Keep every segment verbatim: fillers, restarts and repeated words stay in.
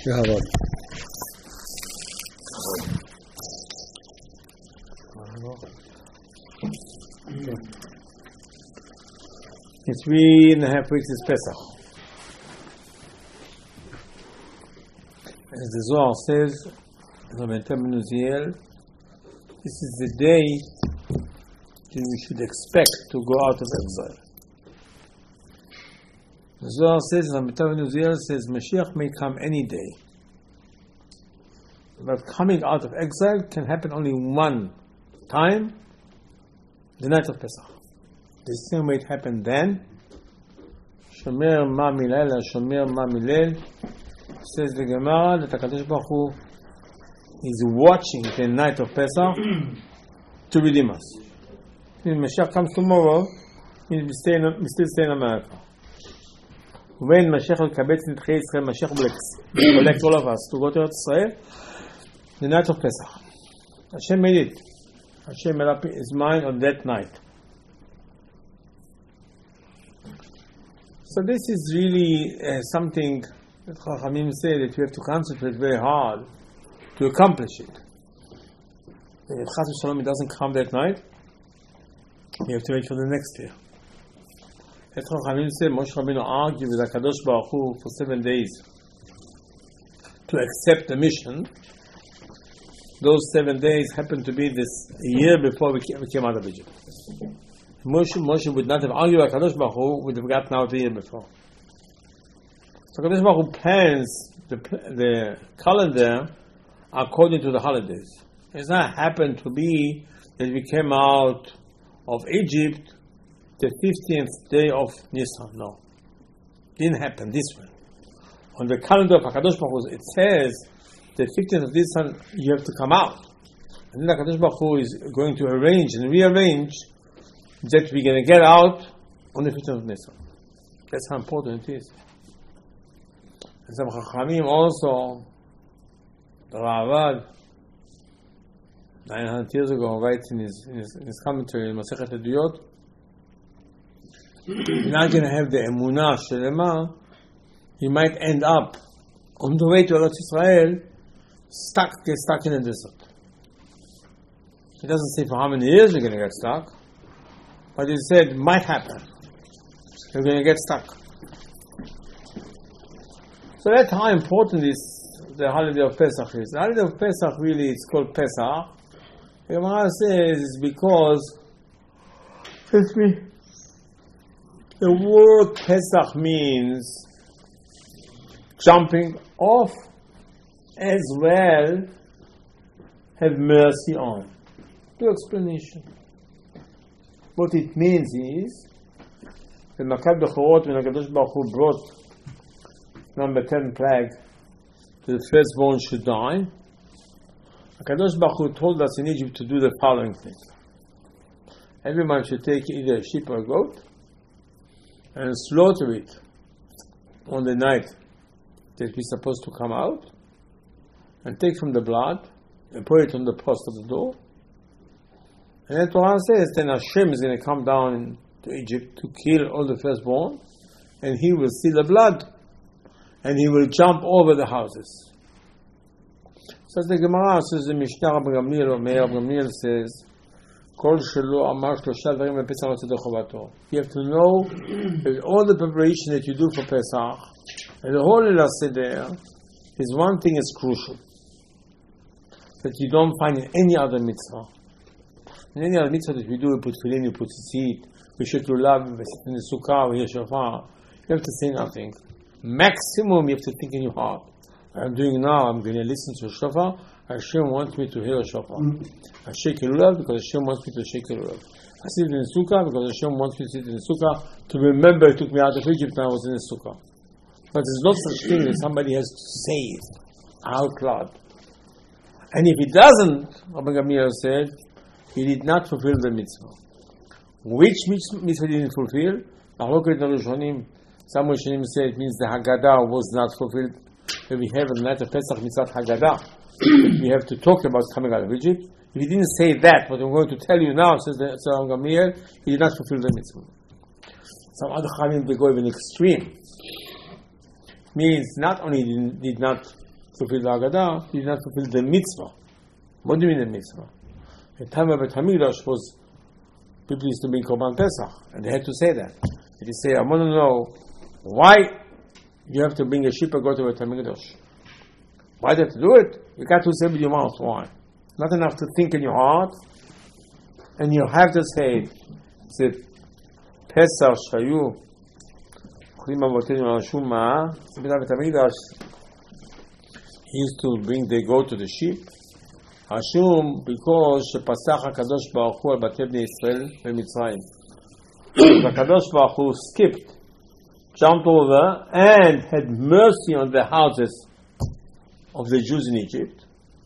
בכבוד. In three and a half weeks is Pesach. As the Zohar says, this is the day that we should expect to go out of exile. The Zohar says, says Mashiach may come any day. But coming out of exile can happen only one time, the night of Pesach. The same way it happened then. Shomer ma milel, shomer ma milel. Says the Gemara that HaKadosh Baruch Hu is watching the night of Pesach to redeem us. When Mashiach comes tomorrow, we still stay in America. When Mashiach will kabetz nitchei Yisrael, Mashiach will collect all of us to go to Eretz Yisrael, the night of Pesach. Hashem made it. Hashem made up his mind on that night. So this is really uh, something that Chachamim say that you have to concentrate very hard to accomplish it. If Chas v'Shalom it doesn't come that night, you have to wait for the next year. As Chachamim say, Moshe Rabbeinu argued with HaKadosh Baruch Hu for seven days to accept the mission. Those seven days happened to be this year before we came out of Egypt. Moshe, Moshe would not have argued with HaKadosh Baruch Hu, would have gotten out the year before. So HaKadosh Baruch Hu plans the, the calendar according to the holidays. It's not happened to be that we came out of Egypt the fifteenth day of Nisan. No. Didn't happen this way. On the calendar of HaKadosh Baruch Hu, it says the fifteenth of Nisan you have to come out. And then HaKadosh Baruch Hu is going to arrange and rearrange that we're going to get out on the fifteenth of Nisan. That's how important it is. And some Chachamim also, the Ravad, nine hundred years ago, writes in his, in his, in his commentary in Masechet Eduyot, you're not going to have the Emunah Shelema, you might end up on the way to Eretz Yisrael, stuck, get stuck in the desert. He doesn't say for how many years you're going to get stuck, but he said, might happen. You're going to get stuck. So that's how important is the holiday of Pesach is. The holiday of Pesach really, it's called Pesach. The Gemara says it's because, excuse me, the word Pesach means jumping off as well have mercy on. Two explanation. What it means is, the Makat Bechorot, when HaKadosh Baruch Hu brought number ten plague to the firstborn should die, HaKadosh Baruch Hu told us in Egypt to do the following thing. Everyone should take either a sheep or a goat and slaughter it on the night that we're supposed to come out, and take from the blood and put it on the post of the door. And then Torah says, then Hashem is going to come down to Egypt to kill all the firstborn, and he will see the blood, and he will jump over the houses. So the Gemara says, the Mishnah Rabbi Gamliel, or Meir Rabbi Gamliel says, Kol shelo amar shlosha dvarim lePesach lo tzedek chovato. You have to know that all the preparation that you do for Pesach, and the whole Leila Seder, is one thing is crucial, that you don't find in any other mitzvah. In any other mitzvah that we do, we put tefillin, we put tzitzit, we should do love, we sit in the sukkah, we hear shofar. You have to say nothing. Maximum, you have to think in your heart. I'm doing now, I'm going to listen to a shofar. Hashem wants me to hear a shofar. I shake a lulav because Hashem wants me to shake a lulav. I sit in the sukkah because Hashem wants me to sit in the sukkah to remember He took me out of Egypt when I was in the sukkah. But there's no such thing that somebody has to say it out loud. And if he doesn't, Rabbi Gamliel said, he did not fulfill the mitzvah. Which mitzvah did he fulfill? Some Rishonim say it means the Haggadah was not fulfilled. We have a night of Pesach mitzvah Haggadah. We have to talk about coming out of Egypt. If he didn't say that, what I'm going to tell you now, says the Rabbi Gamliel, he did not fulfill the mitzvah. Some other Chachamim, they go even extreme. Means not only did, did not fulfill the Haggadah, he did not fulfill the mitzvah. What do you mean the mitzvah? The time of the Hamikdash was people used to bring Korban Pesach, and they had to say that. They say, I want to know why you have to bring a sheep and go to the Hamikdash. Why do you have to do it? You got to say with your mouth. Why? Not enough to think in your heart, and you have to say it. It's Pesach Shayu. He used to bring, they go to the sheep. Hashum, because Pasach HaKadosh Baruch Hu al Batei Bnei Yisrael b'Mitzrayim. The Kadosh Baruch Hu skipped, jumped over, and had mercy on the houses of the Jews in Egypt.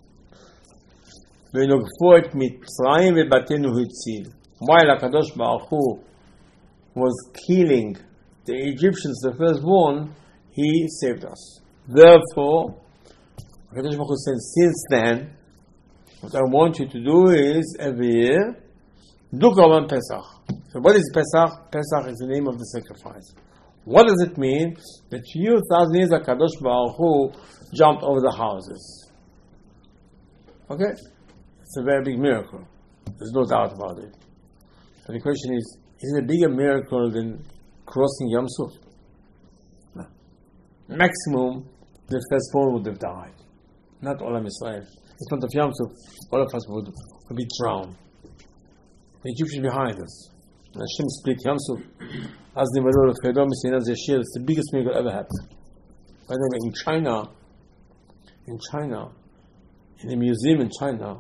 ונוגפו את מצרים ובתינו הציל. While HaKadosh Baruch Hu was killing the Egyptians, the firstborn, he saved us. Therefore, HaKadosh Baruch Hu said, since then, what I want you to do is, every year, do Korban Pesach. So what is Pesach? Pesach is the name of the sacrifice. What does it mean? That you, thousand years, HaKadosh Baruch Hu jumped over the houses. Okay? It's a very big miracle. There's no doubt about it. But the question is, is it a bigger miracle than crossing Yam Suf? No. Maximum, the firstborn would have died. Not all of Israel. In front of Yam Suf, all of us would, would be drowned. The Egyptians behind us. And Hashem split Yam Suf. As the Maror of Chedom is Yashir, it's the biggest miracle ever happened. By the way, in China, in China, in a museum in China,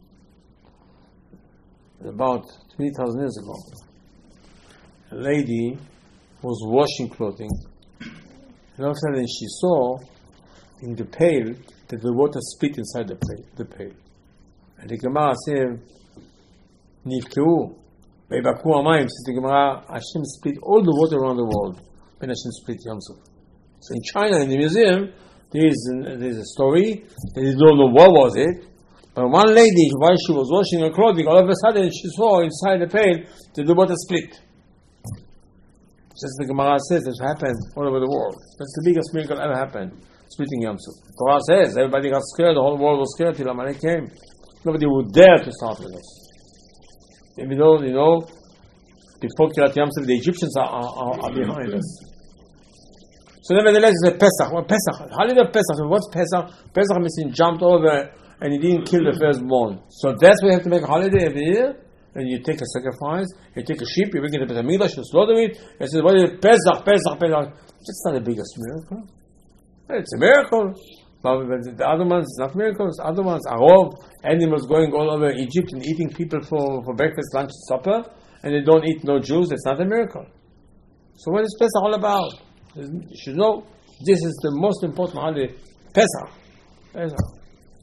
about three thousand years ago, a lady was washing clothing, and all of a sudden she saw in the pail that the water split inside the pail. The pail. And the Gemara said, Nivkeu, Veibaku Amayim, says the Gemara, Hashem split all the water around the world, and Hashem split Yam Suf. So in China, in the museum, there is, an, there is a story, and they don't know what was it, but one lady, while she was washing her clothing, all of a sudden she saw inside the pail that the water split. Just the Gemara says, this happened all over the world. That's the biggest miracle ever happened, splitting Yam Suf. The Torah says, everybody got scared, the whole world was scared till Amalek came. Nobody would dare to start with us. Even though, you know, before Kirat Yam Suf, the Egyptians are, are, are behind us. So nevertheless, it's a Pesach. Well, Pesach. Holiday of Pesach. What's Pesach? Pesach means he jumped over and he didn't kill the firstborn. So that's why you have to make a holiday every year. And you take a sacrifice, you take a sheep, you bring it to the Mikdash, you slaughter it, and say, what is it? Pesach, Pesach, Pesach. That's not the biggest miracle. It's a miracle. But the other ones, it's not miracles. The other ones are all animals going all over Egypt and eating people for, for breakfast, lunch, supper, and they don't eat no Jews. It's not a miracle. So what is Pesach all about? You should know this is the most important holiday. Pesach. Pesach.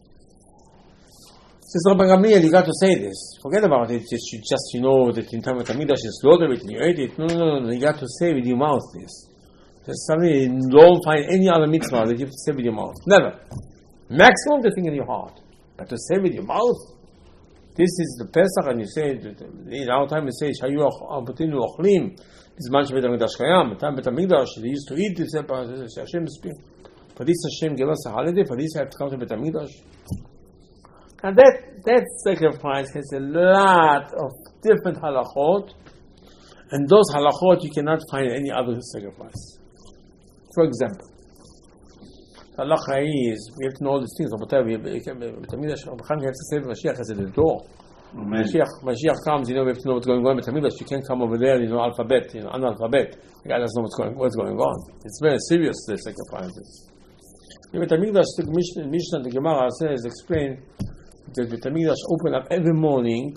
Says Rabbi Gamliel, you got to say this. Forget about it. Just, you just, you know, that in time of Hamikdash you slaughter it and you ate it. No, no, no, no. You got to say with your mouth this. There's something you don't find any other mitzvah that you have to say with your mouth. Never. Maximum the thing in your heart. But to say with your mouth, this is the Pesach, and you say, in our time we say, Shayu Abotinu Ochlim, this much Bet HaMikdash Kayam, the time Bet HaMikdash, they used to eat this, Hashem speak. For this Hashem gave us a holiday, for this I have to come to Bet HaMikdash. And that, that sacrifice has a lot of different halachot, and those halachot you cannot find any other sacrifice. For example, the halacha is, we have to know all these things. We have to say Mashiach is at the door. Mashiach, Mashiach comes, you know, we have to know what's going on. You can't come over there, you know, alphabet, you know, analphabet. The guy doesn't know what's going, what's going on. It's very serious, the sacrifices. The Bet HaMikdash, the Mishnah, the Gemara says, explain that the Bet HaMikdash open up every morning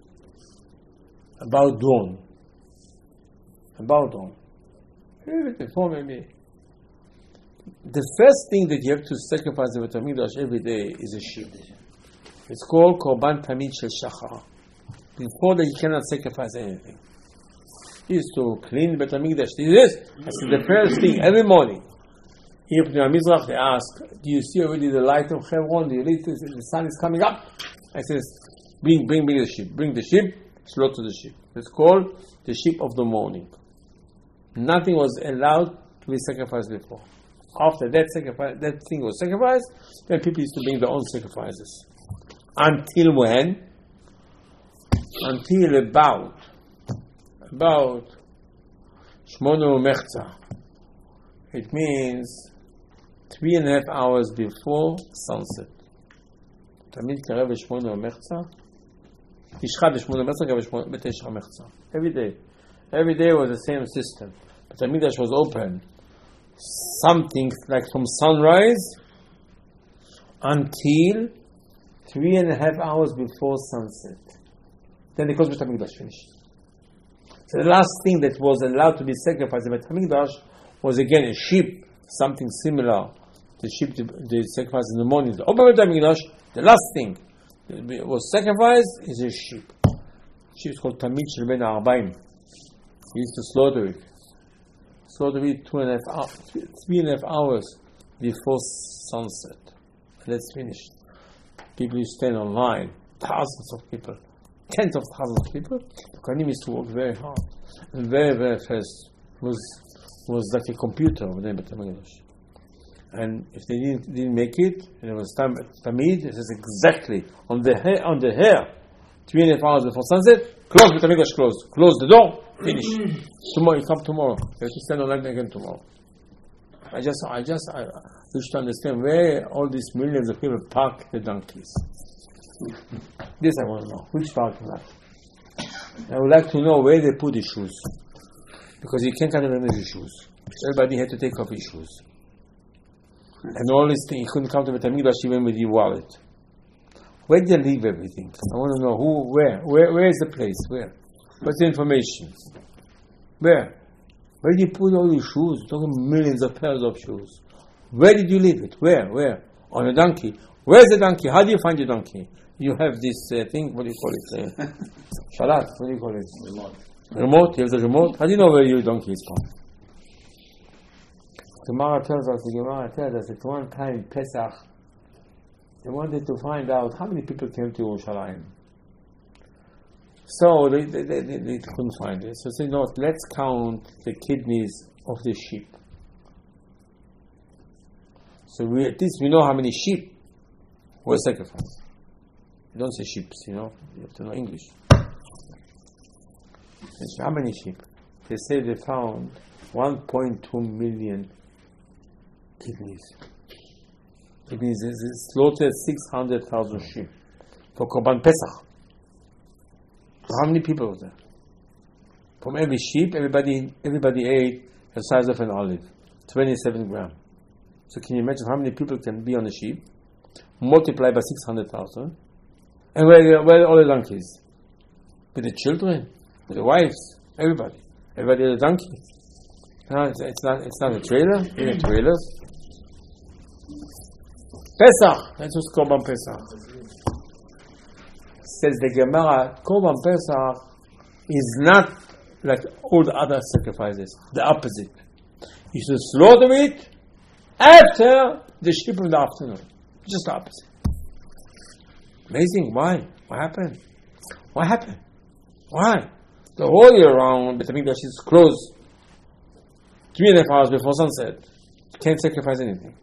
about dawn. About dawn. Before maybe. The first thing that you have to sacrifice in the Bet HaMikdash every day is a sheep. It's called Korban Tamid Shel Shachar. Before that, you cannot sacrifice anything. He used to clean the Bet HaMikdash. This is the first thing every morning. Here in the Mizrach, they ask, do you see already the light of Hebron? Do you see the sun is coming up? I says, bring, bring, bring the sheep. Bring the sheep, slaughter the sheep. It's called the sheep of the morning. Nothing was allowed to be sacrificed before. After that sacrifice, that thing was sacrificed, then people used to bring their own sacrifices. Until when? Until about about Shmonu Mechza. It means three and a half hours before sunset. תמיד קרב בשמונה ומחצה. תשחט בשמונה ומחצה, קרב בתשע ומחצה. Every day. Every day was the same system. But the Mikdash was open. Something like from sunrise until three and a half hours before sunset. Then the Kodesh Beit HaMikdash finished. So the last thing that was allowed to be sacrificed in Beit HaMikdash was again a sheep, something similar. The sheep, the, the sacrifice in the morning. The open Beit HaMikdash, the last thing that was sacrificed is a sheep. Sheep is called Tamid Shel Ben Arbaim. He used to slaughter it. Slaughter it two and a half hours, three and a half hours before sunset. And that's finished. People used to stand online, thousands of people, tens of thousands of people. The Kohanim used to work very hard and very, very fast. It was was like a computer over there in Beit HaMikdash. And if they didn't, didn't make it, and it was time Tamid, it says exactly on the hair, on the hair, three and a half hours before sunset. Close Beit HaMikdash, close, close the door, finish. Tomorrow, you come tomorrow. You have to stand online again tomorrow. I just, I just, I wish to understand where all these millions of people park the donkeys. This I want to know. Which parking lot? I would like to know where they put the shoes, because you can't carry any shoes. Everybody had to take off his shoes. And all these things, you couldn't come to Beit HaMikdash even with your wallet. Where did they leave everything? I want to know who, where, where, where is the place? Where? What's the information? Where? Where did you put all your shoes? You're talking millions of pairs of shoes. Where did you leave it? Where? Where? On a donkey. Where's the donkey? How do you find your donkey? You have this uh, thing, what do you call it? Uh, shalat, what do you call it? Remote. Remote? You have the remote? How do you know where your donkey is from? The Gemara tells us, the Gemara tells us that one time Pesach, they wanted to find out how many people came to Yerushalayim. So they, they, they, they, they couldn't find it. So they said, no, let's count the kidneys of the sheep. So we, at least we know how many sheep were sacrificed. You don't say sheep, you know, you have to know English. How many sheep? They say they found one point two million kidneys. It means they slaughtered six hundred thousand sheep for Korban Pesach. How many people were there? From every sheep, everybody everybody ate the size of an olive, twenty-seven grams. So can you imagine how many people can be on a sheep? Multiplied by six hundred thousand. And where, where are all the donkeys? With the children, with the wives, everybody. Everybody had a donkey. No, it's, it's not. It's not a trailer. In a trailers. Pesach. That's what's Korban Pesach. Says the Gemara, Korban Pesach is not like all the other sacrifices. The opposite. You should slaughter it after the sheep in the afternoon. Just the opposite. Amazing. Why? What happened? What happened? Why? The whole year round, Beit HaMikdash is closed three and a half hours before sunset. You can't sacrifice anything.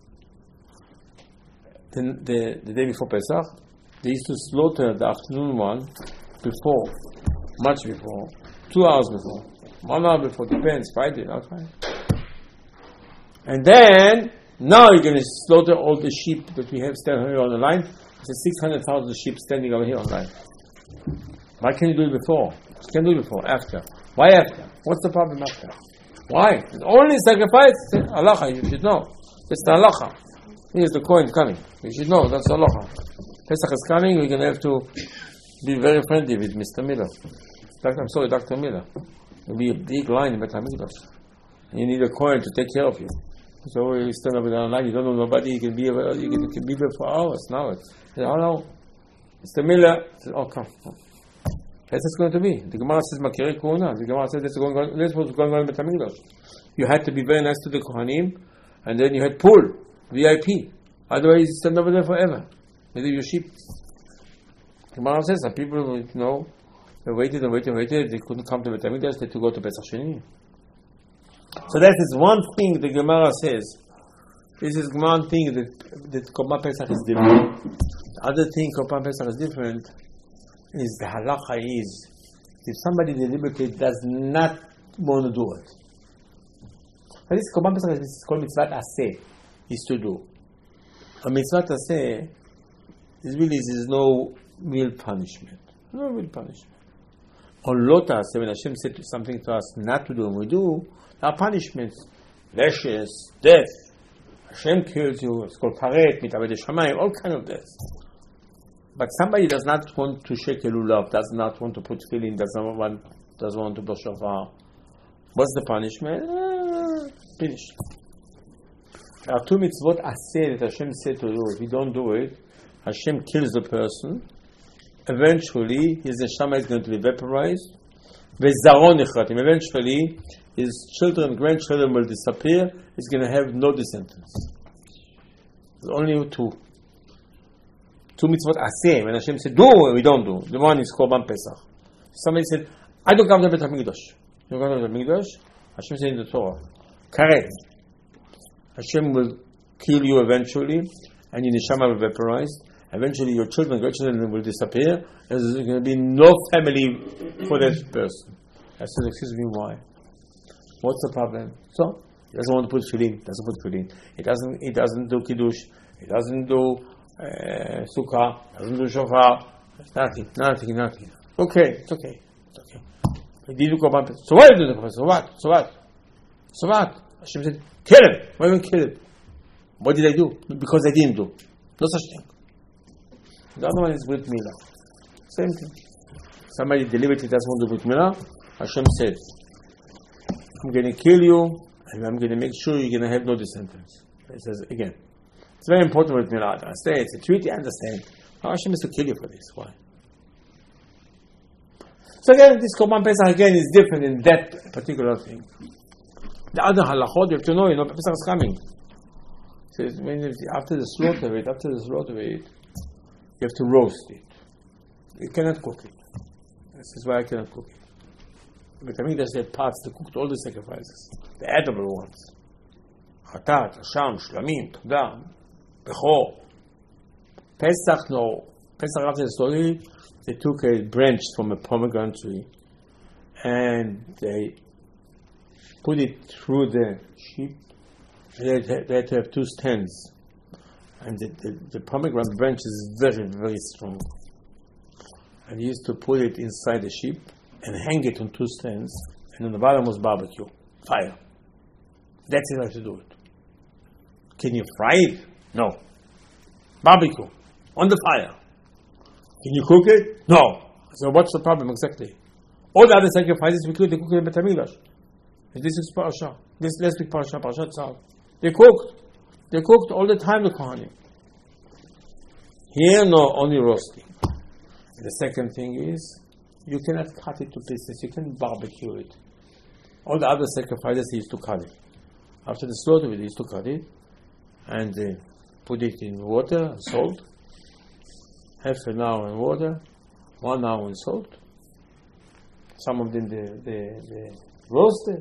Then the, the day before Pesach, they used to slaughter the afternoon one before, much before, two hours before, one hour before, depends, Friday, not Friday. And then, now you're going to slaughter all the sheep that we have standing here on the line. There's six hundred thousand sheep standing over here on the line. Why can't you do it before? You can't do it before, after. Why after? What's the problem after? Why? It's only sacrifice. Halacha, you should know. It's the halacha. Here's the coin coming. You should know, that's halacha. Pesach is coming, we're going to have to be very friendly with Mister Miller. Doctor, I'm sorry, Doctor Miller. There'll be a big line in Beit HaMikdash. You need a coin to take care of you. So you stand up in the line, you don't know nobody, you can be, you can, you can be there for hours now. It's, oh no, Mister Miller. Says, oh, come. That's what's going to be. The Gemara says, Makiri Kuhuna. The Gemara says, that's what's going on in Beit HaMikdash. You had to be very nice to the Kohanim, and then you had pool, V I P. Otherwise, you stand over there forever. They leave your sheep. The Gemara says, some people, you know, they waited and waited and waited, they couldn't come to Beit HaMikdash, they had to go to Pesach Sheni. So that is one thing the Gemara says. The Gemara says, some people, you know, they waited and waited and waited, they couldn't come to Beit HaMikdash, they had to go to Pesach Sheni. So that is one thing the Gemara says. The Gemara says, some people, you know, they waited and waited and waited, they couldn't come to Beit HaMikdash, they had to go to Pesach Sheni. So that is one thing the Gemara says. This is one thing that that Korban Pesach is different. The other thing Korban Pesach is different is the halacha is if somebody deliberately does not want to do it. But this Korban Pesach is called mitzvah aseh, is to do. A mitzvah aseh is really is no real punishment. No real punishment. On lo ta'aseh, when Hashem said something to us not to do and we do, there are punishments. Lashes, death. Hashem kills you, it's called karet, mitaved shamayim, all kind of death. But somebody does not want to shake a lulav, does not want to put tefillin, does not want, doesn't want to blow shofar. What's the punishment? Ah, finished. There are two mitzvot aseh that Hashem said to do. If you don't do it, Hashem kills the person. Eventually, his neshama is going to be vaporized. Vezaron nechratim. Eventually, his children and grandchildren will disappear. He's going to have no descendants. There's only two. Two mitzvot aseh. When Hashem said, do, we don't do. The one is Korban Pesach. Somebody said, I don't come to the Beit HaMikdash. You don't come to the Beit HaMikdash? Hashem said in the Torah, karet. Hashem will kill you eventually, and your neshama will vaporize. Eventually, your children and grandchildren will disappear. There's going to be no family for that person. I said, excuse me, why? What's the problem? So, he doesn't want to put tefillin. Doesn't put tefillin. He doesn't. He doesn't do kiddush. He doesn't do uh, sukkah. Doesn't do shofar. Nothing. Nothing. Nothing. Okay. It's okay. It's okay. He did do korban pesach. So what did you do? So what? So what? So what? Hashem said, kill him. Why don't kill him? What did I do? Because I didn't do. No such thing. The other one is Brit Milah. Same thing. Somebody deliberately doesn't want to do Brit Milah. Hashem said, I'm going to kill you, and I'm going to make sure you're going to have no descendants. He says again. It's very important with Milah. I say it's a treaty, I understand. How Hashem is to kill you for this? Why? So again, this Korban Pesach again is different in that particular thing. The other halachot, you have to know, you know, Pesach is coming. It says, when after the slaughter of it, after the slaughter of it, you have to roast it. You cannot cook it. This is why I cannot cook it. But I mean, there's the parts that cooked all the sacrifices, the edible ones. Chatat, Hasham, Shlamim, Todah, Bechor. Pesach, no. Pesach, after the story, they took a branch from a pomegranate tree and they put it through the sheep. They had, they had to have two stands. And the, the, the pomegranate branch is very, very strong. And he used to put it inside the sheep and hang it on two stands, and on the bottom was barbecue, fire. That's it, how to do it. Can you fry it? No. Barbecue, on the fire. Can you cook it? No. So what's the problem exactly? All the other sacrifices we could, they cook in the Beit HaMikdash. And this is parasha. This last week parasha, parasha Tzal. They cooked. They cooked all the time, the Kohanim. Here, no, only roasting. And the second thing is, you cannot cut it to pieces. You can barbecue it. All the other sacrifices, he used to cut it. After the slaughter, he used to cut it and uh, put it in water, salt. Half an hour in water, one hour in salt. Some of them they, they, they roasted.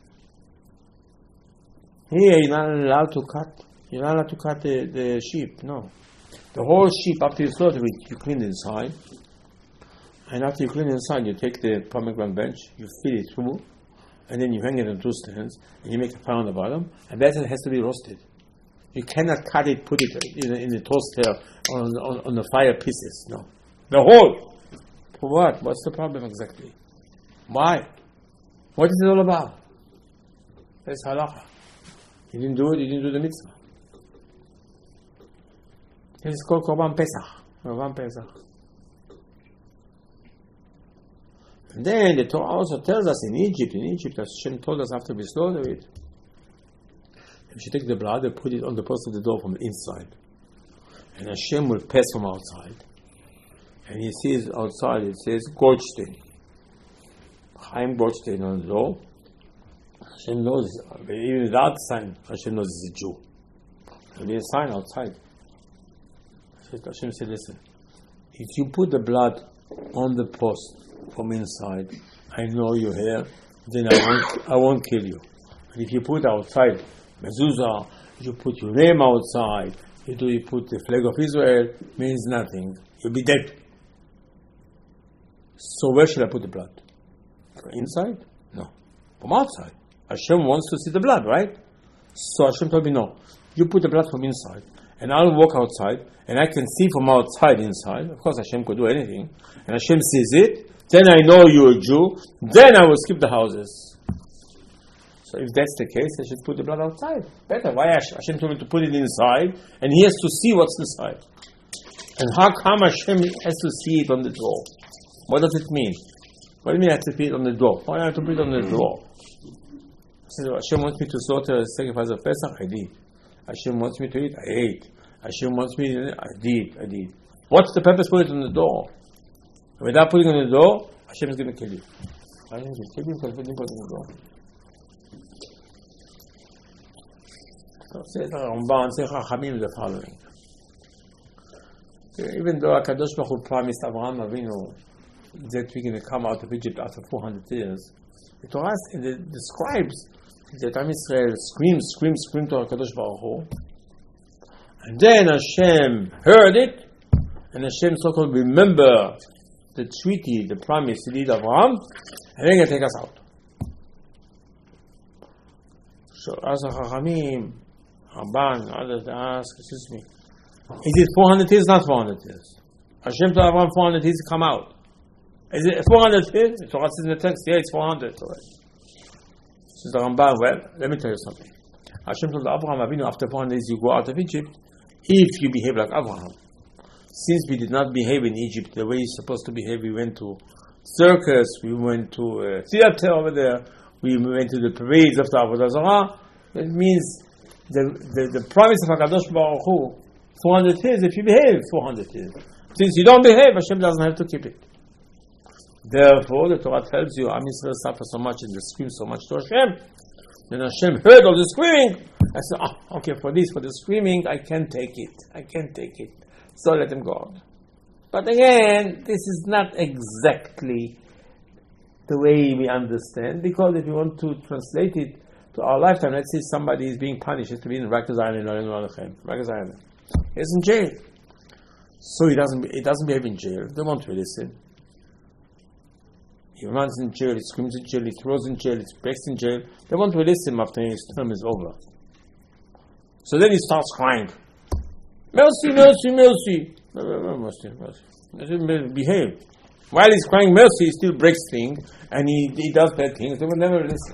Here, you're not allowed to cut. You're not allowed to cut the, the sheep. No, the whole sheep after you slaughter it, you clean inside. And after you clean inside, you take the pomegranate bench, you feed it through, and then you hang it on two stands, and you make a fire on the bottom, and that has to be roasted. You cannot cut it, put it in, in the toaster on, on, on the fire pieces. No. The whole. For what? What's the problem exactly? Why? What is it all about? That's halacha. You didn't do it, you didn't do the mitzvah. This is called Korban Pesach. Korban Pesach. And then the Torah also tells us in Egypt, in Egypt, as Hashem told us after we slaughtered it, if you take the blood and put it on the post of the door from the inside, and Hashem will pass from outside, and he sees outside, it says Goldstein, Chaim Goldstein on the door. Hashem knows, even without sign, Hashem knows he's a Jew. There'll be a sign outside. Hashem said, listen, if you put the blood on the post from inside, I know you're here, then I won't, I won't kill you. And if you put outside mezuzah, You put your name outside, you do you put the flag of Israel, means nothing. You'll be dead. So where should I put the blood? Inside? No. From outside. Hashem wants to see the blood, right? So Hashem told me, no. You put the blood from inside, and I'll walk outside, and I can see from outside inside. Of course, Hashem could do anything. And Hashem sees it. Then I know you're a Jew. Then I will skip the houses. So if that's the case, I should put the blood outside. Better. Why Hashem told me to put it inside, and he has to see what's inside. And how come Hashem has to see it on the door? What does it mean? What do you mean I have to put it on the door? Why do I have to put it on the door? So Hashem wants me to slaughter a sacrifice of Pesach? I did. Hashem wants me to eat? I ate. Hashem wants me to eat? I did. I did. What's the purpose? Put it on the door. Without putting it on the door, Hashem is going to kill you. Hashem is going to kill you because you didn't put it on the door. So says the Ramban, says Chachamim the following. Even though HaKadosh Baruch Hu promised Abraham Avinu that we're going to come out of Egypt after four hundred years, the Torah describes that Am Yisrael screamed, screamed, screamed to HaKadosh Baruch Hu, and then Hashem heard it, and Hashem so-called remember the treaty, the promise he did Abraham, and then he take us out. So as a Chachamim, Ramban, others ask, excuse me, is it four hundred years? Not four hundred years. Hashem told Abraham four hundred years to come out. Is it four hundred years? The Torah says in the text, yeah, it's four hundred. Says the Ramban, well, let me tell you something. Hashem told Abraham Avinu, after four hundred years you go out of Egypt, if you behave like Abraham. Since we did not behave in Egypt the way you're supposed to behave, we went to circus, we went to a theater over there, we went to the parades of the Avodah Zarah. It means the, the, the promise of HaKadosh Baruch Hu, four hundred years, if you behave, four hundred years. Since you don't behave, Hashem doesn't have to keep it. Therefore, the Torah tells you, Am Yisrael suffer so much and they scream so much to Hashem. Then Hashem heard all the screaming. I said, oh, okay, for this, for the screaming, I can't take it. I can't take it. So let him go out. But again, this is not exactly the way we understand, because if you want to translate it to our lifetime, let's say somebody is being punished, he has to be in Rikers Island or in Rikers Island. He's in jail. So he doesn't he doesn't behave in jail. They won't really listen. He runs in jail, he screams in jail, he throws in jail, he breaks in jail. They won't release him after his term is over. So then he starts crying. Mercy, mercy, mercy. Mercy, mercy. Behave. While he's crying mercy, he still breaks things and he, he does bad things. They will never listen.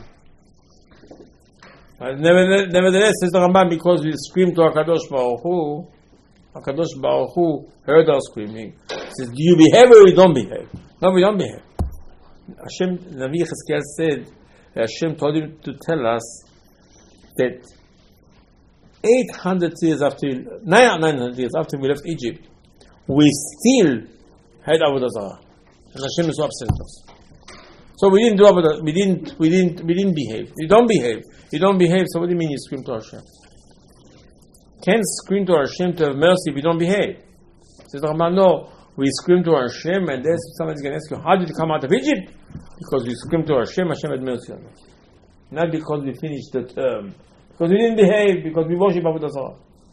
But nevertheless, nevertheless, says the Ramban, because we scream to HaKadosh Baruch Hu, HaKadosh Baruch Hu heard our screaming. He says, do you behave or you don't behave? No, we don't behave. Hashem, Navi Chizkiah said, Hashem told him to tell us that eight hundred years after, nine hundred years after we left Egypt, we still had Avodah Zarah. And Hashem is so upset with us. So we didn't do Avodah, we didn't, we didn't, we didn't behave. You don't behave. You don't behave, so what do you mean you scream to Hashem? Can't scream to Hashem to have mercy if you don't behave. Says the Ramban, no, we scream to Hashem, and then somebody's going to ask you, how did you come out of Egypt? Because we scream to Hashem, Hashem had mercy on us. Not because we finished the term. Because we didn't behave, because we worship Avodah Zarah.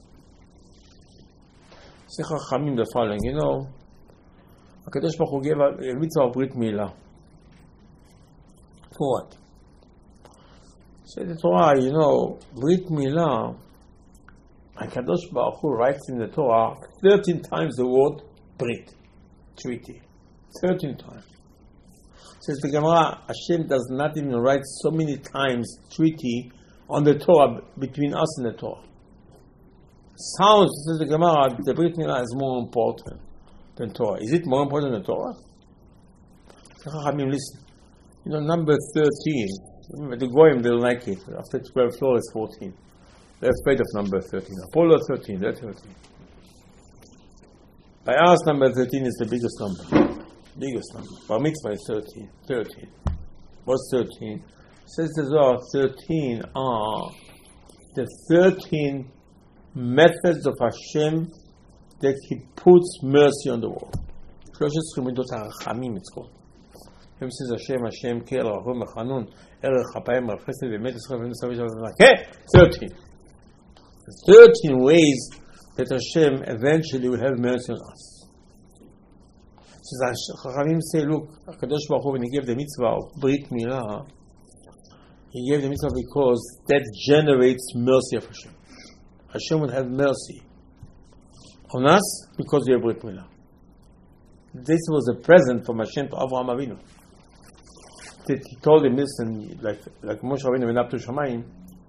Say Chachamim the following, you know, HaKadosh Baruch Hu gave a mitzvah of Brit Milah. For what? Say the Torah, you know, Brit Milah, HaKadosh Baruch Hu writes in the Torah thirteen times the word Brit, treaty. thirteen times. Says the Gemara, Hashem does not even write so many times treaty on the Torah, between us and the Torah. Sounds, says the Gemara, the Brit Milah is more important than Torah. Is it more important than the Torah? I mean, listen. You know, number thirteen, remember, the Goyim, they don't like it. After twelve floor is fourteen. They're afraid of number thirteen. Apollo thirteen, they're thirteen. By us, number thirteen is the biggest number. Biggest number. Bar mitzvah is thirteen. thirteen. What's thirteen? Says the Zohar, thirteen are the thirteen methods of Hashem that He puts mercy on the world. It's called. Him says Hashem, Hashem, Kel, Rahum, Mechanun, Erech, Chapayim, Chesed, Vemet, Yisrael, Vemet, Yisrael, Vemet, thirteen. thirteen ways that Hashem eventually will have mercy on us. So the Chachamim say, look, HaKadosh Baruch Hu, when He gave the mitzvah of Brit Milah, He gave the mitzvah because that generates mercy of Hashem. Hashem will have mercy on us because we have Brit Milah. This was a present from Hashem to Avraham Avinu. That He told him, listen, like, like Moshe Rabbeinu went up to Shamayim,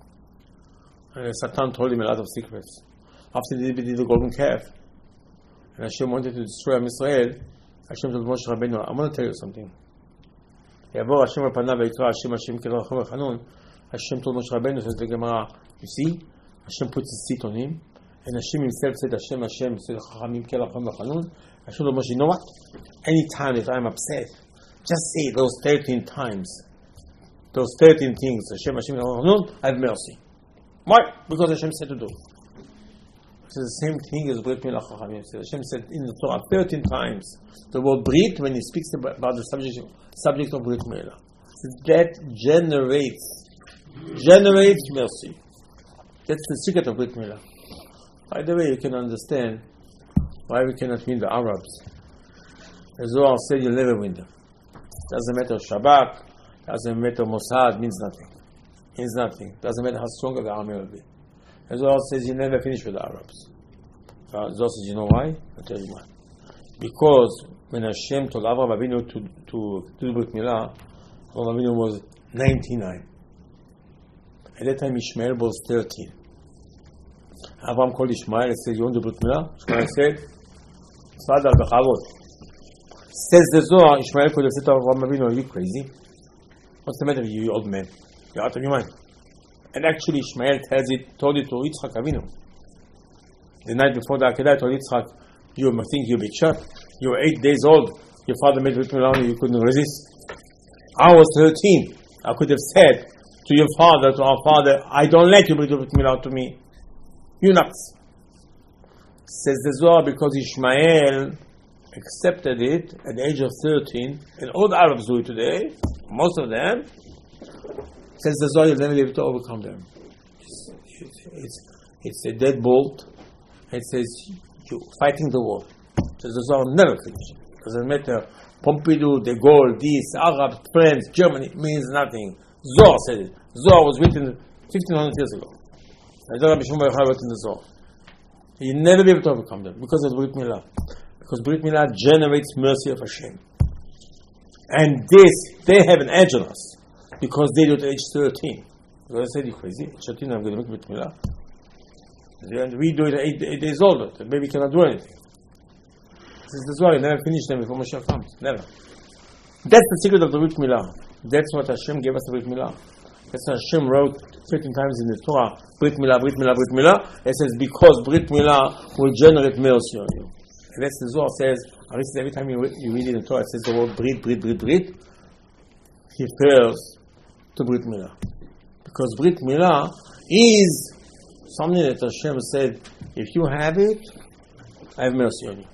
and Satan told him a lot of secrets. After he did the golden calf, and Hashem wanted to destroy Israel, Hashem told Moshe Rabbeinu, I'm going to tell you something. יעבור השם על פניו ויקרא השם השם כרחום וחנון. Hashem told Moshe Rabbeinu, says the Gemara, you see, Hashem puts his seat on him, and Hashem himself said, Hashem, Hashem, said Chachamim k'rachom v'chanun. Hashem told Moshe, you know what? Anytime if I'm upset, just say those thirteen times, those thirteen things, Hashem, Hashem, v'chanun, I have mercy. Why? Because Hashem said to do. It's the same thing as Brit Milah Chachamim said. Hashem said in the Torah thirteen times the word Brit when He speaks about the subject subject of Brit Milah. That generates generates mercy. That's the secret of Brit Milah. By the way, you can understand why we cannot win the Arabs. The Zohar said you'll never win them. Doesn't matter Shabbat, doesn't matter Mossad, means nothing. Means nothing. Doesn't matter how strong the army will be. The Zohar says you never finish with the Arabs. The Zohar says, you know why? I'll tell you why. Because when Hashem told Avraham Avinu to, to do Brit Milah, Avraham Avinu was ninety-nine. At that time Ishmael was thirteen. Avraham called Ishmael and said, you want to do Brit Milah? Ishmael said, Tzvadar b'chavod. Says the Zohar, Ishmael could have said to Avraham Avinu, are you crazy? What's the matter with you, you old man? You're out of your mind. And actually Ishmael tells it, told it to Yitzchak Avinu. The night before the Akedah, told Yitzchak, you think you're a big shot. You were eight days old. Your father made Brit Milah and you couldn't resist. I was thirteen. I could have said to your father, to our father, I don't let you bring Brit Milah to me. You nuts. Says the Zohar, because Ishmael accepted it at the age of thirteen, and all the Arabs do it today, most of them, says the Zohar, you'll never be able to overcome them. It's, it's, it's, it's a deadbolt. It says, you're fighting the war. Says the Zohar, never finish. Doesn't matter. Pompidou, De Gaulle, this, Arab, France, Germany, means nothing. Zohar said it. Zohar was written fifteen hundred years ago. I don't know if Shmuel wrote in the Zohar. You'll never be able to overcome them because of Brit Milah. Because Brit Milah generates mercy of Hashem. And this, they have an edge on us. Because they do it at age thirteen. So I said, you crazy? At thirteen, I'm going to make Brit Milah. And we do it at eight, eight days old. The baby cannot do anything. This is the Zohar. You never finish them before Mashiach comes. Never. That's the secret of the Brit Milah. That's what Hashem gave us the Brit Milah. That's what Hashem wrote thirteen times in the Torah. Brit Milah, Brit Milah, Brit Milah. It says, because Brit Milah will generate mercy on you. And that's the Zohar says, every time you read, you read in the Torah, it says the word Brit, Brit, Brit, Brit. He refers to Brit Milah. Because Brit Milah is something that Hashem said, if you have it, I have mercy on you.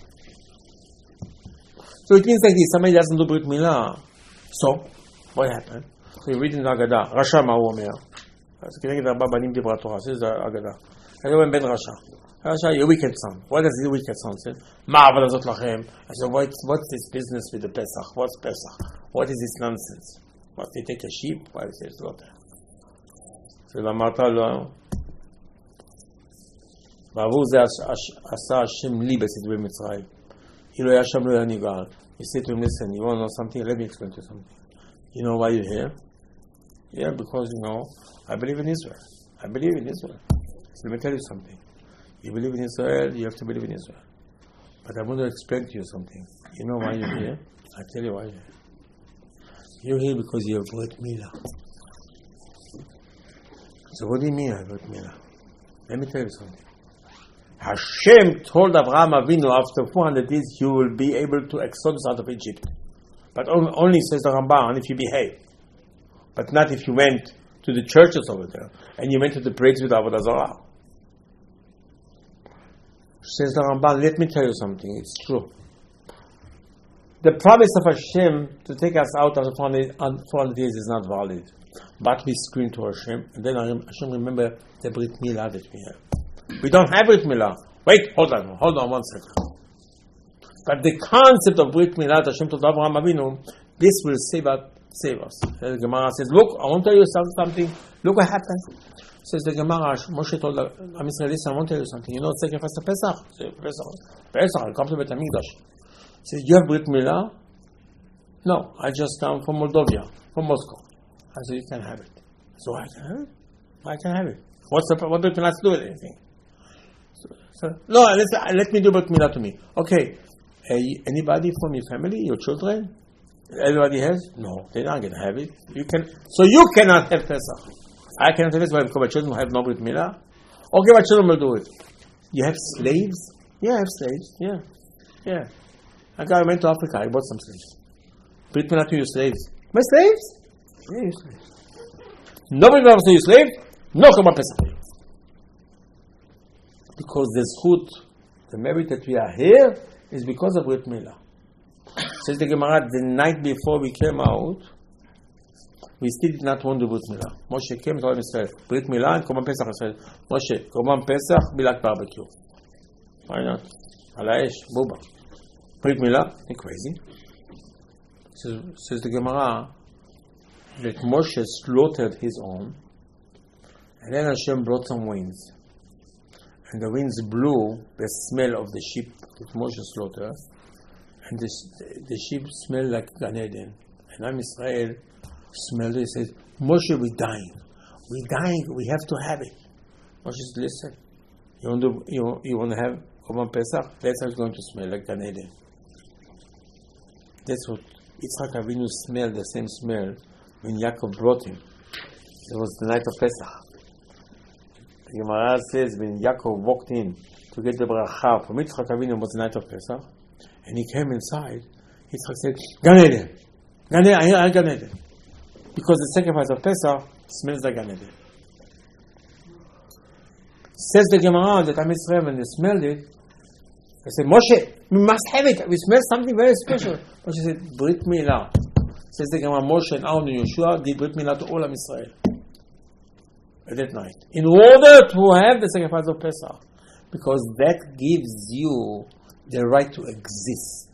So it means like this, somebody doesn't do Brit Milah. So, what happened? So you read in the Agadah, Rasha Ma'u Omer. אז כנגד ארבע בנים דיברה תורה, זה אגדה. היום הם בן רשע. רשע, you wicked son. What does the wicked son say? מה העבודה הזאת לכם? I said, what's, what's this business with the Pesach? What's Pesach? What is this nonsense? What, they take a sheep? Why is it not there? So אמרת לו, בעבור זה עשה השם לי בצאת במצרים. אילו היה שם לא היה נגעל. He said to him, listen, you want to know something? Let me explain to you something. You know why you're here? Yeah, because, you know, I believe in Israel. I believe in Israel. So let me tell you something. You believe in Israel, you have to believe in Israel. But I want to explain to you something. You know why you're here? I'll tell you why you're here. You're here because you have Brit Milah. So what do you mean I have Brit Milah? Let me tell you something. Hashem told Avraham Avinu after four hundred years you will be able to exodus out of Egypt. But only, says the Ramban, if you behave. But not if you went to the churches over there and you went to the parades with Avodah Zarah. Says the Ramban, let me tell you something, it's true. The promise of Hashem to take us out after four hundred years is not valid. but we scream to Hashem, and then Hashem remember the Brit Milah that we have. We don't have Brit Milah. Wait, hold on, hold on one second. But the concept of Brit Milah, Hashem told Abraham Avinu, this will save us. Save us. The Gemara says, look, I want to tell you something. Look what happened. Says the Gemara, Moshe told Am Yisrael, listen, I want to tell you something. You know, sacrifice of Pesach. Pesach. Pesach, I'll come to Bet HaMikdash. Says, you have Brit Milah? No, I just come from Moldova, from Moscow. I said, you can have it. So I can have it? I can have it. What's the, what Brit Milah to do with anything? So, so, no, let, let me do Brit Milah to me. Okay. Uh, anybody from your family, your children? Everybody has? No, they're not going to have it. You can, so you cannot have Pesach. I cannot have it because my children have no Brit Milah. Okay, my children will do it. You have slaves? Yeah, I have slaves. Yeah, yeah. I got went to Africa. I bought some slaves. Brit Milah to your slaves. My slaves? Yeah, your slaves. Nobody knows to your slave. No Korban Pesach. Because the zchut, the merit that we are here, is because of Brit Milah. Says the Gemara, the night before we came out, we still did not want to Brit Milah. Moshe came to Israel, Brit Milah and Korban Pesach. I said, Moshe, Korban Pesach, Bilak barbecue. Why not? Alaesh, Buba. Brit Milah, you're crazy. Says, says the Gemara, that Moshe slaughtered his own, and then Hashem brought some winds. And the winds blew the smell of the sheep that Moshe slaughtered, and the, the sheep smelled like Gan Eden. And Am Yisrael smelled it and said, Moshe, we're dying. We're dying. We have to have it. Moshe said, listen, you want to, you, you want to have Korban Pesach? That's how it's going to smell, like Gan Eden. That's what Yitzchak Avinu smelled, the same smell when Yaakov brought him. It was the night of Pesach. The Gemara says when Yaakov walked in to get the bracha from Yitzchak Avinu, was the night of Pesach, and he came inside, Yitzchak said, Gan Eden, Gan Eden, I Gan Eden. Because the sacrifice of Pesach smells like Gan Eden. Says the Gemara that Am Yisrael, when they smelled it, they said, Moshe, we must have it. We smell something very special. Moshe said, Brit Milah. Says the Gemara, Moshe and Aaron and Yeshua did Brit Milah to all Am Yisrael at that night, in order to have the sacrifice of Pesach, because that gives you the right to exist.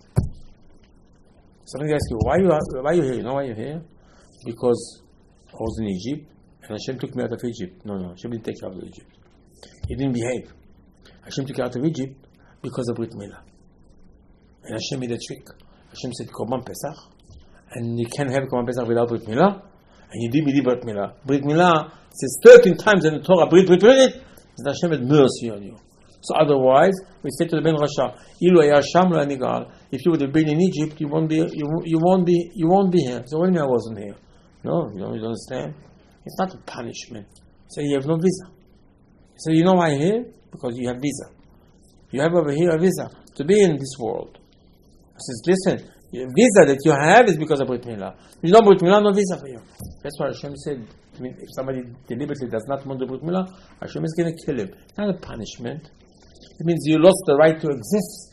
Somebody asks you, why you are, why you here? You know why you're here? Because I was in Egypt, and Hashem took me out of Egypt. No, no, Hashem didn't take you out of Egypt. He didn't behave. Hashem took you out of Egypt because of Brit Milah. And Hashem made a trick. Hashem said, Korban Pesach, and you can't have Korban Pesach without Brit Milah, and you did me Brit Milah. Brit Milah says thirteen times in the Torah, Brit, Brit, Brit, that Hashem had mercy on you. So otherwise, we say to the Ben Rasha, Ilu Haya Sham Lo Nigal. If you would have been in Egypt, you won't be, you, you won't be, you won't be here. So what do you mean I wasn't here? No, you don't, you don't understand. It's not a punishment. So you have no visa. So you know why you're here? Because you have visa. You have over here a visa to be in this world. I says, listen, the visa that you have is because of Brit Milah. You know Brit Milah, no visa for you. That's why Hashem said, I mean, if somebody deliberately does not want the Brit Milah, Hashem is going to kill him. It's not a punishment. It means you lost the right to exist.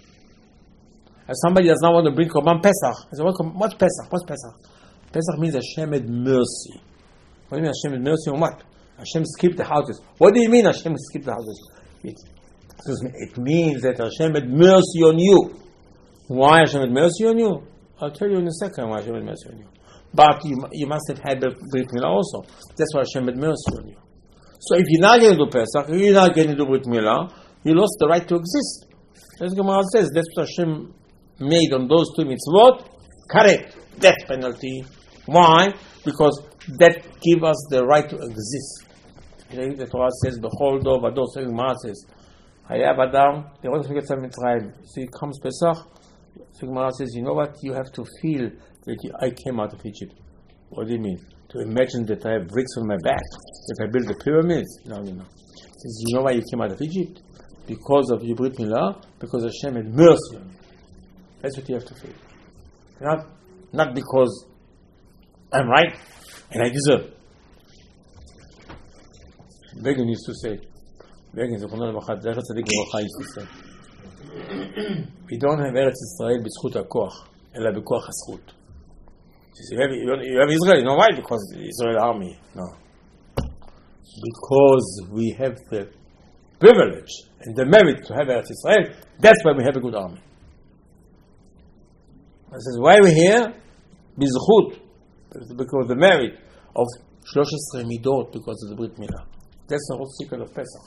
If somebody does not want to bring Korban Pesach, I say, what, what's Pesach? What's Pesach? Pesach means Hashem had mercy. What do you mean Hashem had mercy on what? Hashem skipped the houses. What do you mean Hashem skipped the houses? It, it means that Hashem had mercy on you. Why Hashem had mercy on you? I'll tell you in a second why Hashem had mercy on you. But you, you must have had the Brit Milah also. That's why Hashem had mercy on you. So if you're not going to do Pesach, you're not going to do Brit Milah, you lost the right to exist. As Gemara says, that's what Hashem made on those two mitzvot. Correct. Death penalty. Why? Because that gives us the right to exist. The Torah says, "B'chol dor v'dor." So Gemara says, "Hayav Adam lirot mitzvot Mitzrayim." So it comes Pesach. So Gemara says, "You know what? You have to feel that you, I came out of Egypt." What do you mean? To imagine that I have bricks on my back, that I build the pyramids? No, no, no. It says, you know why you came out of Egypt? Because of your Brit Milah, because Hashem had mercy on you. That's what you have to feel. Not, not because I'm right and I deserve. Begin used to say, Begin, Zechronah Levacha, Zecher Tzadik Levacha used to say, we don't have Eretz Yisrael b'zchut hakoach, ela b'koach hazchut. You have, you have Israel. You know why? Because the Israel army. No. Because we have the privilege and the merit to have Eretz Israel. That's why we have a good army. This is why we're here. Bizchut. Because of the merit of thirteen midot, because of the Brit Milah. That's the whole secret of Pesach.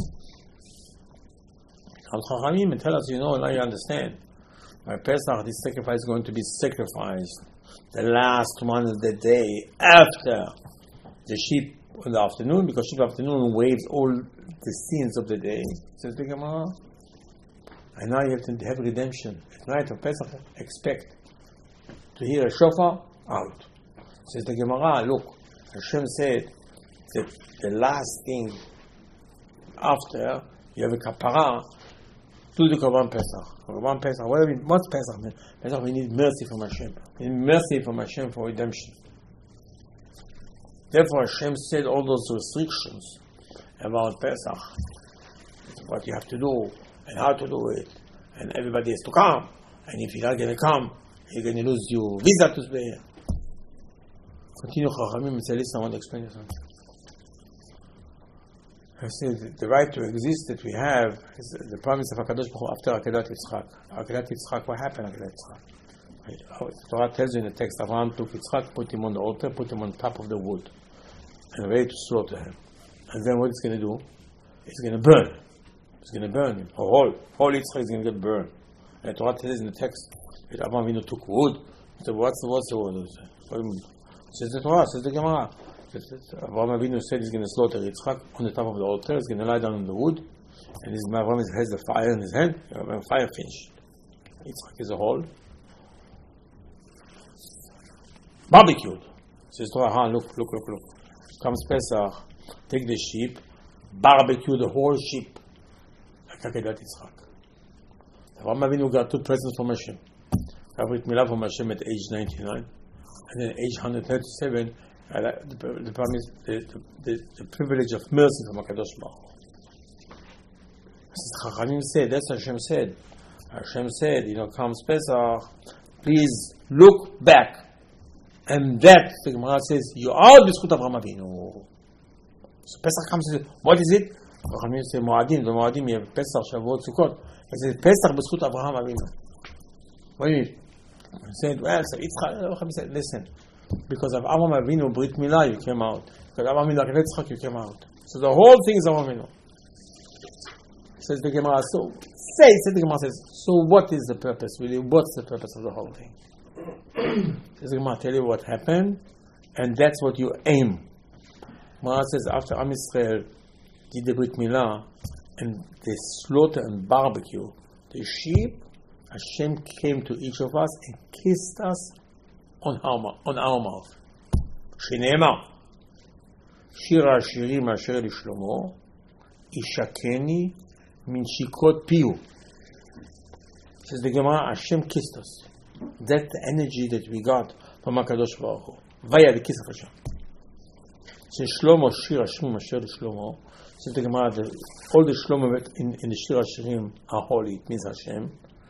Al Chachamim tell us, you know, now you understand. By Pesach, this sacrifice is going to be sacrificed the last one of the day after the sheep in the afternoon, because sheep afternoon waves all the sins of the day. Says the Gemara. And now you have to have redemption. At night of Pesach, expect to hear a shofar out. Says the Gemara, look, Hashem said that the last thing after you have a kapara, do the Korban Pesach. Korban Pesach, what do we, what's Pesach mean? Pesach, we need mercy from Hashem. We need mercy from Hashem for redemption. Therefore, Hashem said all those restrictions about Pesach, what you have to do, and how to do it, and everybody has to come, and if you're not going to come, you're going to lose your visa to stay here. Continue, Chachamim, and say, listen, I want to explain you something. I say the right to exist that we have is the promise of HaKadosh Baruch Hu after Akedat Yitzchak. Akedat Yitzchak, what happened Akedat Yitzchak? The Torah tells you in the text, Avraham took Yitzchak, put him on the altar, put him on top of the wood, and ready to slaughter him. And then what it's going to do? It's going to burn. It's going to burn him. Whole, whole Yitzchak is going to get burned. And the Torah tells in the text that Avraham Avinu took wood. He said, what's the, what's the wood? Says the Torah, says the Gemara. Avraham Avinu said he's going to slaughter Yitzchak on the top of the altar. He's going to lie down on the wood, and his Avraham has the fire in his hand. When fire finished, Yitzchak is a whole barbecued. Says Torah, huh, look, look, look, look. Comes Pesach, take the sheep, barbecue the whole sheep, like Akedat Yitzchak. Avraham Avinu got two presents from Hashem. Brit Milah from Hashem at age ninety-nine, and then at age one hundred thirty-seven. Uh, the, the promise, the, the, the privilege of mercy from HaKadosh Baruch Hu. Chachamim said, that's what Hashem said. Hashem said, you know, comes Pesach, please look back. And that, the Gemara says, you are the B'zchut Avraham Avinu. So Pesach comes and says, what is it? Chachamim say, Moadim, the Moadim, you have Pesach, Shavuot, Sukkot. It says, Pesach B'zchut Avraham Avinu. What do you mean? He said, well, so Yitzchak, said, listen. Because of Avraham Avinu, Brit Milah, you came out. Because Avraham Avinu, Yitzchak, you came out. So the whole thing is Avraham Avinu. Says the Gemara. So say, says the Gemara says. So what is the purpose really? What's the purpose of the whole thing? Says the Gemara, tell you what happened, and that's what you aim. Gemara says after Am Yisrael did the Brit Milah and they slaughter and barbecue the sheep, Hashem came to each of us and kissed us on our, on our mouth. Shenema. Shira Shirim Asher Shlomo Ishakeni Min Shikot Piu. Says the Gemara, Hashem kissed us. That's the energy that we got from HaKadosh Baruch Hu. Vaya, the kiss of Hashem. Says Shlomo Shira Shirim Asher Shlomo. Says the Gemara, the, all the Shlomo in, in the Shira Shirim are holy. It means Hashem.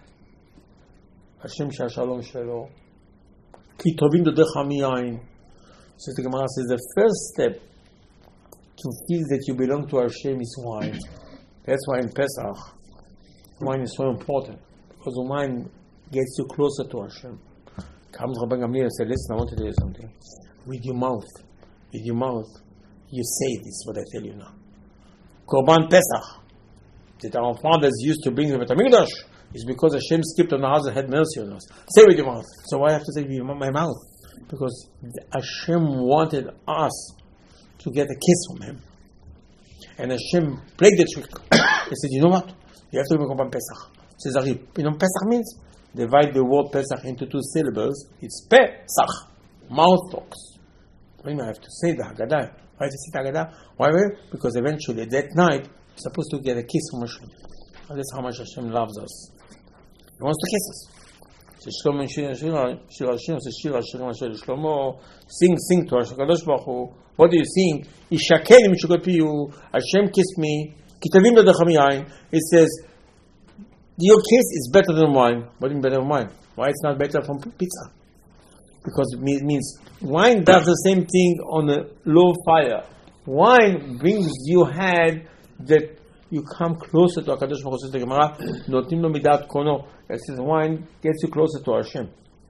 Hashem Shashalom Shelo. Ki tovim dodecha miyayin. Says the Gemara, says the first step to feel that you belong to Hashem is wine. That's why in Pesach, wine is so important. Because wine gets you closer to Hashem. Comes Rabban Gamliel and says, listen, I want to tell you something. With your mouth, with your mouth, you say this, what I tell you now. Korban Pesach, that our fathers used to bring the Bet HaMikdash, is because Hashem skipped on the house and had mercy on us. Say with your mouth. So why I have to say with my mouth? Because Hashem wanted us to get a kiss from Him. And Hashem played the trick. He said, you know what? You have to make Korban Pesach. Says Ari, you know what Pesach means? Divide the word Pesach into two syllables. It's Pesach. Mouth talks. What do you mean I have to say the Haggadah? Why do you say the Haggadah? Why? Because eventually that night, you're supposed to get a kiss from Hashem. That's how much Hashem loves us. He wants to kiss us. So Shlomo Shira Shira Shira Shira Shira Shira Shira Shlomo sing sing to HaKadosh Baruch Hu. What do you sing? Ishakeni mishukot piyu. Hashem kissed me. Kitavim dodecha miyayin. It says your kiss is better than wine. What do you mean better than wine? Why it's not better from pizza? because it means wine does the same thing on a low fire. Wine brings you hand that you come closer to HaKadosh Baruch Hu. Says the Gemara, notim lo midat kono. It says wine gets you closer to Hashem.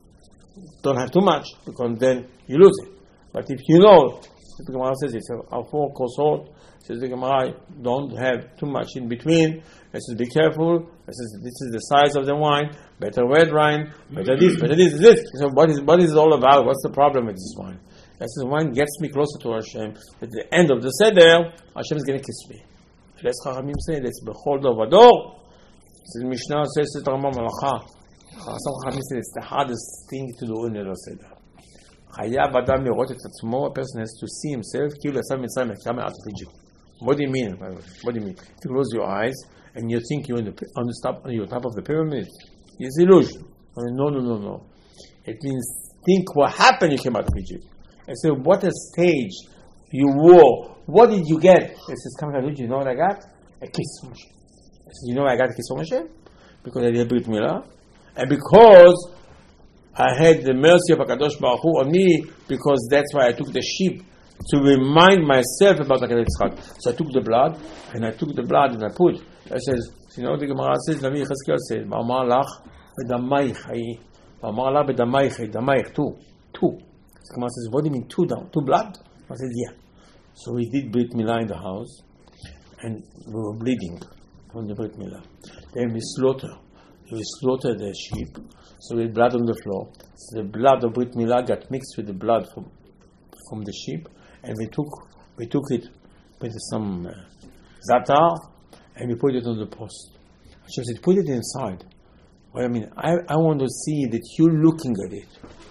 Don't have too much, because then you lose it. But if you know, the Gemara says it's a four kosot. Says the Gemara, don't have too much in between. It says be careful. It says this is the size of the wine. Better red wine. Better this. Better this. This. So what is what is it all about? What's the problem with this wine? It says wine gets me closer to Hashem. At the end of the seder, Hashem is going to kiss me. Let's Chachamim say that's bechol dor vador. Says Mishnah says it's Rambam Malacha. Chachamim say it's the hardest thing to do in the seder. Chayav adam lirot et atzmo. A person has to see himself. Kilu yasav mitzrayim v'yetziat out of Egypt. What do you mean? What do you mean? If you close your eyes and you think you're on the on the top, on the top of the pyramid, it's illusion. I mean, no, no, no, no. It means think what happened. You came out of Egypt. And so, what a stage you wore. What did you get? It says, "Come on, you know what I got? A kiss from Hashem." I said, "You know what I got a kiss from Hashem? Because I did Brit Milah, and because I had the mercy of HaKadosh Baruch Hu on me. Because that's why I took the sheep." To remind myself about the Yitzchak. So I took the blood, and I took the blood and I put. I says, you know, the Gemara says, Navi Yechezkel says, "Ba'amar lach b'damayich hayi, ba'amar lach b'damayich, damayich two, two." The Gemara says, "What do you mean two down, two blood?" I said, "Yeah." So we did Brit Milah in the house, and we were bleeding from the Brit Milah. Then we slaughter, we slaughtered the sheep, so we had blood on the floor. So the blood of Brit Milah got mixed with the blood from from the sheep. And we took we took it with some uh, zatar, and we put it on the post. Hashem said, "Put it inside." Well, I mean, I, I want to see that you're looking at it.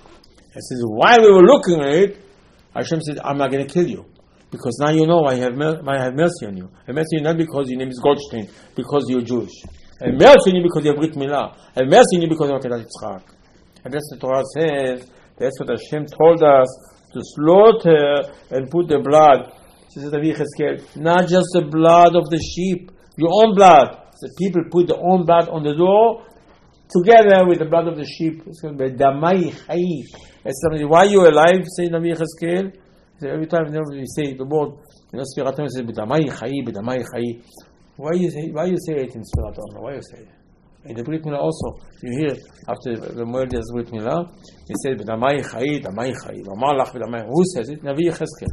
I said, while we were looking at it, Hashem said, "I'm not going to kill you, because now you know I have mer- I have mercy on you. I have mercy on you not because your name is Goldstein, because you're Jewish. I have mercy on you because you have Brit Milah. I have mercy on you because you have Kedat Yitzchak." And that's what the Torah says. That's what Hashem told us. To slaughter and put the blood. Says Navi Yechezkel, not just the blood of the sheep, your own blood. The people put their own blood on the door together with the blood of the sheep. It's going to be damai chayi. Why are you alive? Say Navi Yechezkel. Every time we say the word, you know, Sfirat Omer says damai chayi, damai chayi. Why you say? Why you say it in Sfirat Omer? Why you say it? In the Brit Milah also, you hear after the Moedas Brit Milah, he said, "B'damai chayi, damai chayi, v'malach b'damai." Who says it? Navi Yechezkel.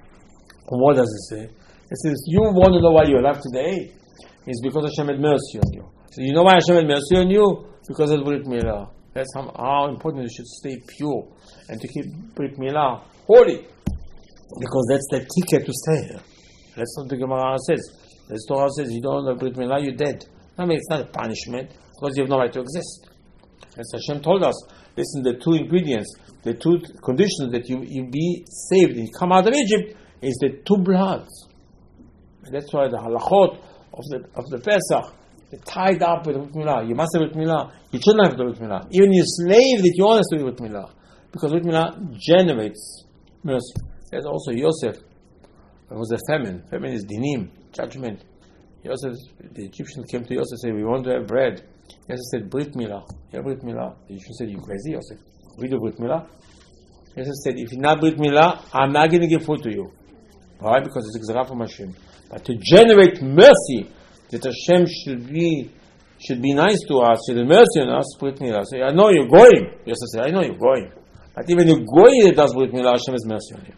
What does it say? It says, you want to know why you're alive today? It's because Hashem had mercy on you. So you know why Hashem had mercy on you? Because of Brit Milah. That's how, how important you should stay pure and to keep Brit Milah holy. Because that's the ticket to stay here. That's what the Gemara says. The Torah says, you don't have Brit Milah, you're dead. I mean, it's not a punishment, because you have no right to exist. As Hashem told us, listen, the two ingredients, the two conditions that you, you be saved and come out of Egypt is the two bloods. And that's why the halachot of the of the Pesach, they're tied up with Brit Milah. You must have Brit Milah. You shouldn't have Brit Milah. Even your slave that you want to do Brit Milah. Because Brit Milah generates mercy. There's also Yosef. There was a famine. Famine is dinim, judgment. Yosef, the Egyptians came to Yosef and said, "We want to have bread." Yosef said, "Brit Milah." Yeah, Brit Milah. The Egyptian said, "You crazy, Yosef? We do Brit Milah?" Yosef said, "If you're not Brit Milah, I'm not going to give food to you." Why? Because it's a Gzerah from Hashem. But to generate mercy, that Hashem should be should be nice to us, should have mercy on us, Brit Milah. So I know you're going. Yosef said, "I know you're going." But even the going that does Brit Milah, Hashem has mercy on you.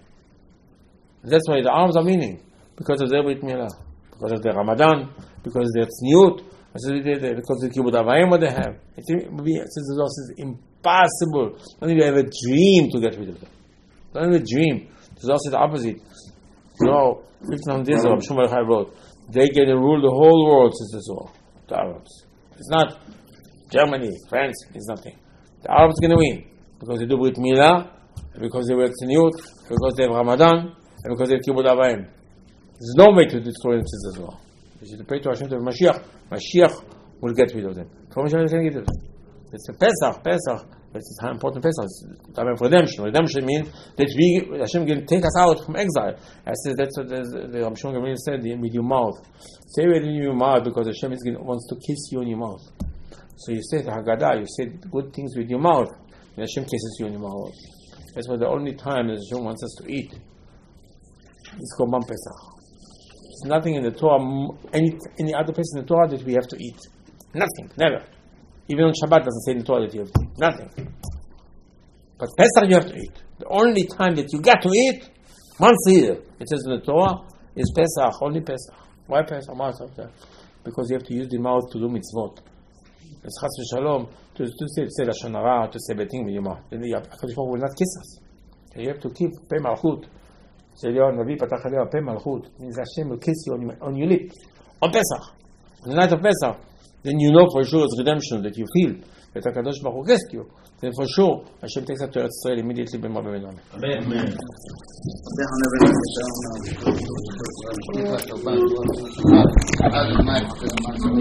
And that's why the arms are meaning, because of their Brit Milah. Because of the Ramadan, because of their tzniut, because of the kibbutz avayim what they have. It is impossible. Don't even have a dream to get rid of them. Don't even dream. It's also the opposite. You know, fifteen hundred years ago, Shmuel Chai wrote, they get to rule the whole world since the Zohar. The Arabs. It's not Germany, France, it's nothing. The Arabs are going to win. Because they do Brit Milah, because they wear tzniut, because they have Ramadan, and because they have kibbutz avayim. There's no way to destroy them since as well. You should pray to Hashem to have Mashiach. Mashiach will get rid of them. From Mashiach, can get rid of them. It's a Pesach, Pesach. It's a important Pesach. It's a time of redemption. Redemption means that we, Hashem can take us out from exile. As that's what the, the Rabbi Shimon Gamliel said with your mouth. Say it in your mouth because Hashem is going, wants to kiss you in your mouth. So you say the Haggadah, you say good things with your mouth, and Hashem kisses you in your mouth. That's why the only time that Hashem wants us to eat is Korban Pesach. There's nothing in the Torah, any any other place in the Torah that we have to eat. Nothing, never. Even on Shabbat doesn't say in the Torah that you have to eat. Nothing. But Pesach you have to eat. The only time that you got to eat, once a year, it says in the Torah, is Pesach, only Pesach. Why Pesach? Because you have to use the mouth to do mitzvot. It's chas v'shalom to, to say, say Lashon Hara, to say beting v'yomah. Then the HaKadosh Baruch Hu will not kiss us. So you have to keep Pei Malchut. So the Navi Patach Aliyah, Pei Malchut, means Hashem will kiss you on your, on your lip. On Pesach. On the night of Pesach. Then you know for sure it's redemption that you feel that HaKadosh Baruch Hu kissed you. Then for sure Hashem takes us to Eretz Yisrael immediately b'ma b'menon. Amen. Amen.